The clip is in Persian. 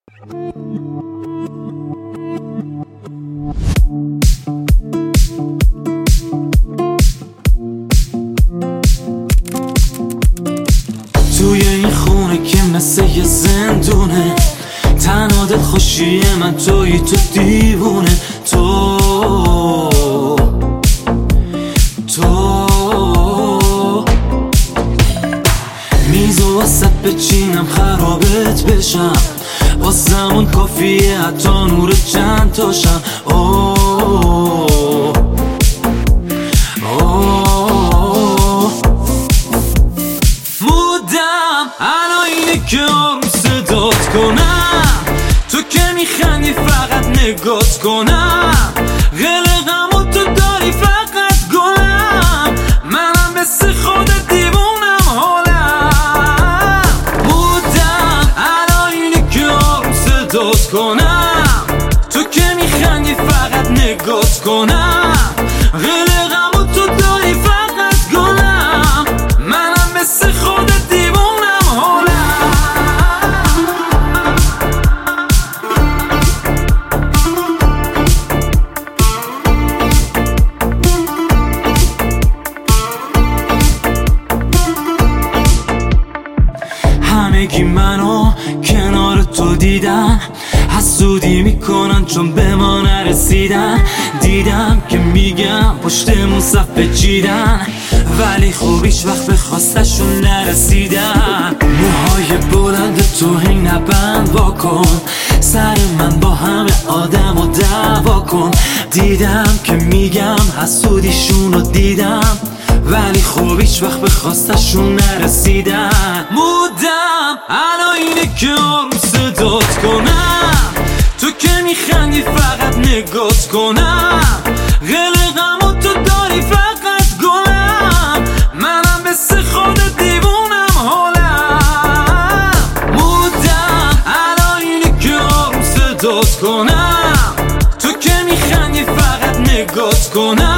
توی این خونه که مثل یه زندونه، تنها دلخوشی من توی تو دیوونه. تو میزو واسه بچینم خرابت بشم، واسمون کافیه حتی نور چند تاشم. مودم الان اینه که آروم صدات کنم، تو که میخندی فقط نگات کنم، قلقم و تو داری فقط گلم، منم مثل خودت دیوونم حالم. مودم الان اینه که آروم صدات کنم، تو که میخندی فقط نگات کنم، قلقم و تو داری فقط گلم، منم مثل خودت دیوونم حالم. همگی منو کنار تو دیدن، حسودی میکنن چون به ما نرسیدن. دیدم که میگم پشتمون صف چیدن، ولی خوب هیچ وقت به خواستشون نرسیدن. موهای بلند توهین نبند واکن، سر من با همه آدم و دعوا کن. دیدم که میگم حسودیشون رو دیدم، ولی خوب هیچ وقت به خواستشون نرسیدن. مودم الان اینه که آروم صدات کنم، تو که میخندی فقط نگات کنم، قلقم و تو داری فقط گلم، منم مثل خودت دیوونم حالم. مودم الان اینه که آروم صدات کنم، تو که میخندی فقط نگات کنم،